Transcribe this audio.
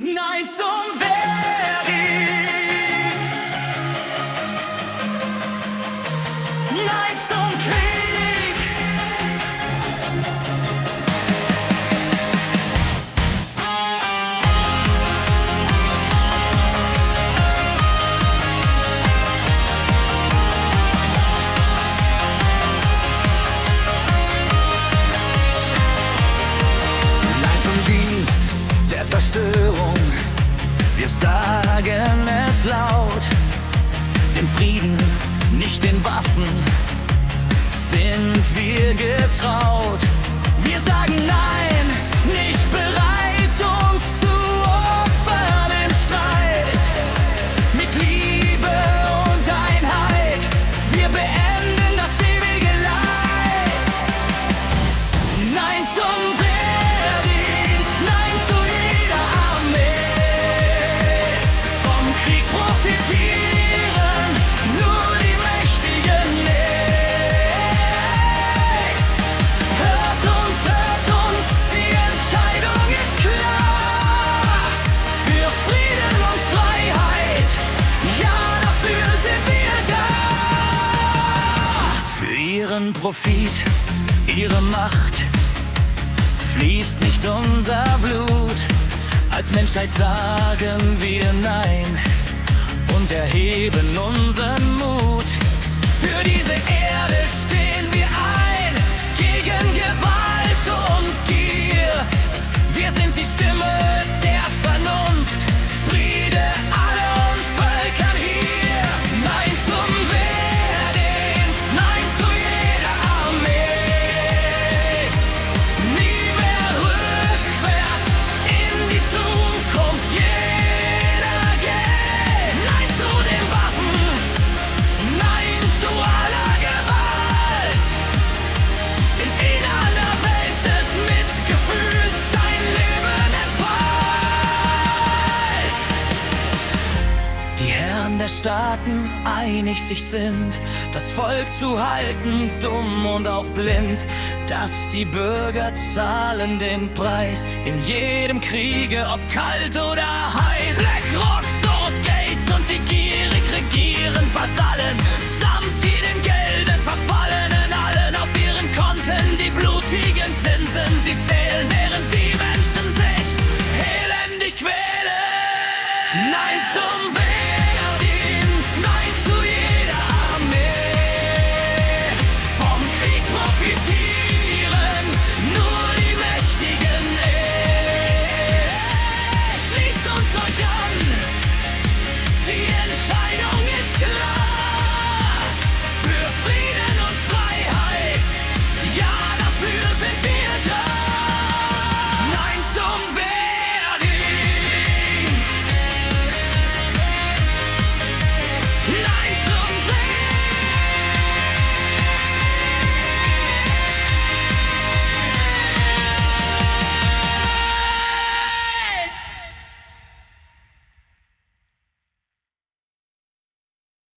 Nein zum Wehrdienst. Nein zum Krieg. Nein zum Dienst der Zerstörung. Wir sagen es laut, dem Frieden, nicht den Waffen, sind wir getraut. Wir sagen nein, nicht bereit, uns zu opfern im Streit. Mit Liebe und Einheit, wir beenden das ewige Leid. Nein zum Wehrdienst, nein zu jeder Armee. Vom Krieg profitieren nur die Mächtigen. Hört uns, die Entscheidung ist klar. Für Frieden und Freiheit, ja, dafür sind wir da. Für ihren Profit, ihre Macht, fließt nicht unser Blut. Als Menschheit sagen wir Nein und erheben unseren Mut. Für diese Erde stehen wir ein, gegen Gewalt und Gier. Wir sind die Stimme der Vernunft, Friede aller Völkern hier. Nein zum Wehrdienst, nein zu jeder Armee. Nie mehr rückwärts in die Zukunft, jeder geht. Nein zu den Waffen, nein zu aller Gewalt. In einer Welt des Mitgefühls dein Leben entfallt. Die Herren der Staaten einig sich sind, das Volk zu halten, dumm und auch blind. Dass die Bürger zahlen den Preis in jedem Kriege, ob kalt oder heiß. BlackRock, Soros, Gates und die gierig regieren Vasallen, samt die dem Gelde verfallen in allen auf ihren Konten die blutigen Zinsen. Sie zählen, während die Menschen sich elendig quälen. Nein zum Wehrdienst.